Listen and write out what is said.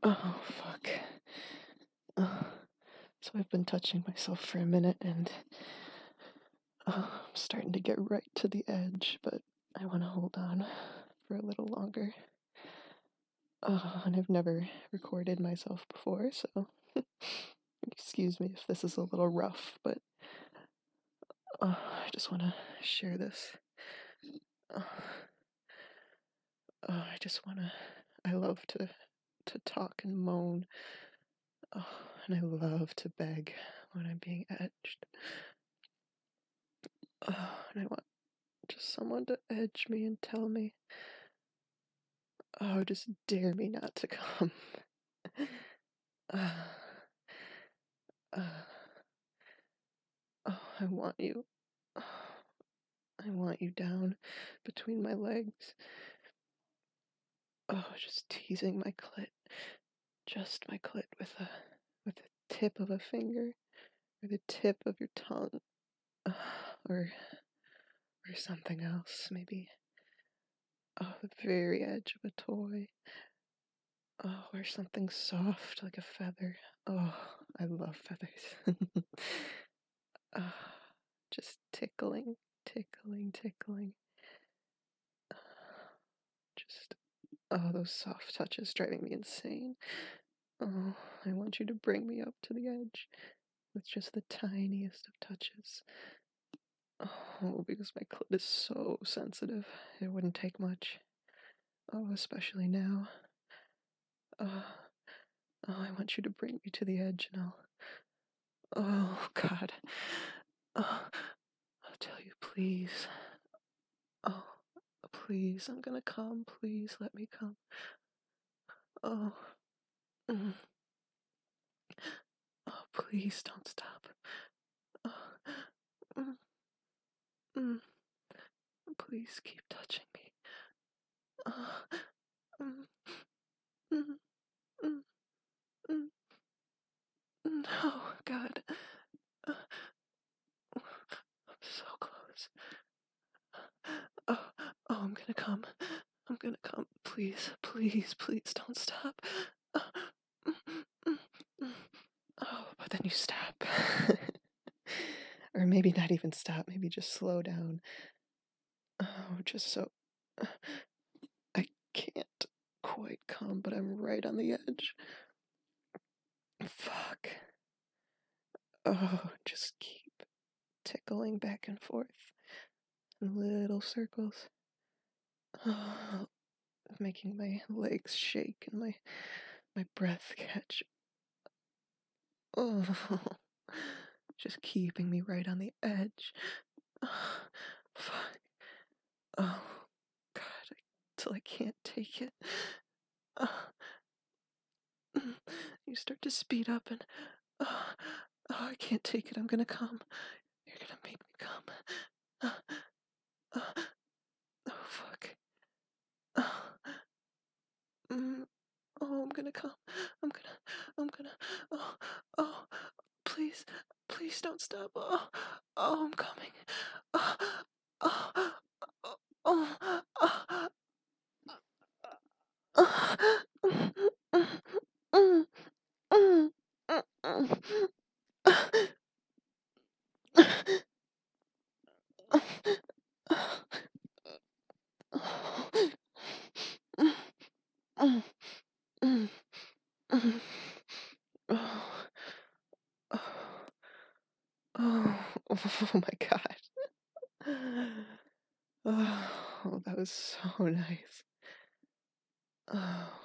Oh, fuck. So I've been touching myself for a minute and I'm starting to get right to the edge, but I want to hold on for a little longer. And I've never recorded myself before, so excuse me if this is a little rough, but I just want to share this. I just want to. I love to talk and moan. And I love to beg when I'm being edged. And I want just someone to edge me and tell me, just dare me not to come. I want you. I want you down between my legs. Just teasing my clit. Just my clit with the tip of a finger, or the tip of your tongue, or something else, maybe. The very edge of a toy. Or something soft like a feather. I love feathers. Just tickling, tickling, tickling. Just, those soft touches driving me insane. I want you to bring me up to the edge with just the tiniest of touches. Because my clit is so sensitive. It wouldn't take much. Especially now. I want you to bring me to the edge and oh, God. I'll tell you, please. Please, I'm gonna come. Please, let me come. Mm. Please don't stop. Mm. Mm. Please keep touching me. Mm. Mm. Mm. Mm. Oh, God. I'm so close. I'm gonna come. I'm gonna come. Please, please, please don't stop. But then you stop. Or maybe not even stop, maybe just slow down. Just so. I can't quite come, but I'm right on the edge. Fuck. Just keep tickling back and forth in little circles. Making my legs shake and my breath catch. Just keeping me right on the edge. Fuck. God, till I can't take it. You start to speed up and I can't take it. I'm gonna come. You're gonna make me come. Fuck. I'm gonna come. I'm gonna. Oh, please, please don't stop. I'm coming. Oh, oh, oh, oh my God. Oh, that was so nice. Oh.